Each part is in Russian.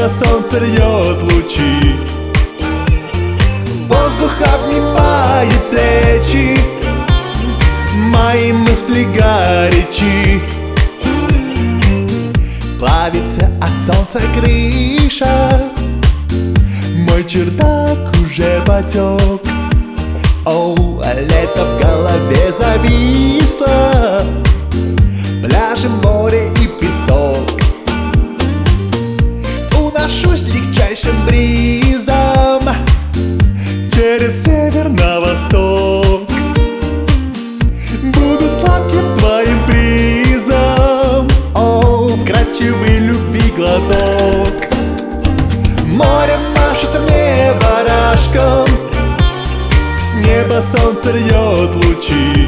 небо солнце льет лучи, воздух обнимает плечи, мои мысли горячи. Плавится от солнца крыша, мой чердак уже потек. О, лето в голове зависло, пляжи, море и песок. Уношусь легчайшим бризом через север на восток. Буду сладким твоим призом, о, вкрадчивый любви глоток. Море машет мне барашком, с неба солнце льет лучи,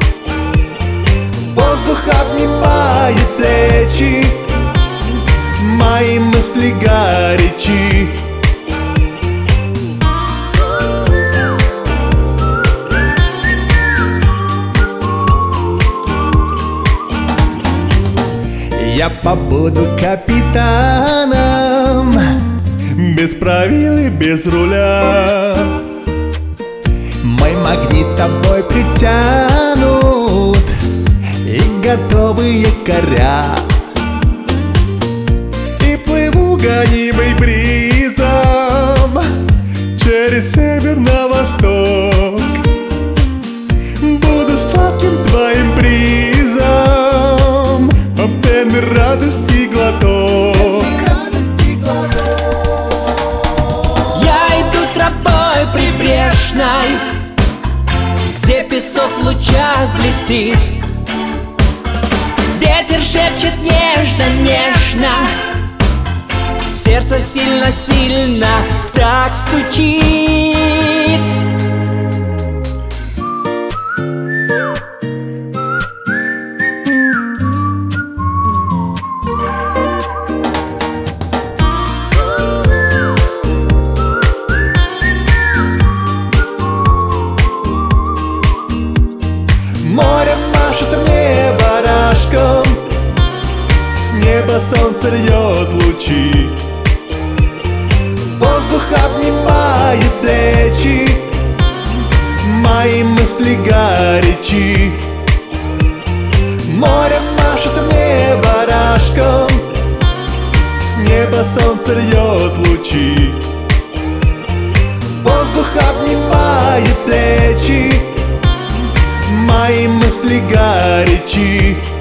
воздух обнимает плечи, мои мысли горячи. Я побуду капитаном, без правил и без руля. Мой магнит тобой притянут и готовые якоря. И плыву гонимый бризом через север на восток. Буду сладким твоим призом, пенный радости глоток. Я иду тропой прибрежной, где песок в лучах блестит. Ветер шепчет нежно-нежно, сердце сильно-сильно так стучит. Море машет мне барашком, с неба солнце льет лучи, воздух обнимает плечи, мои мысли горячи. Море машет мне барашком, с неба солнце льет лучи, воздух обнимает плечи, мои мысли горячи.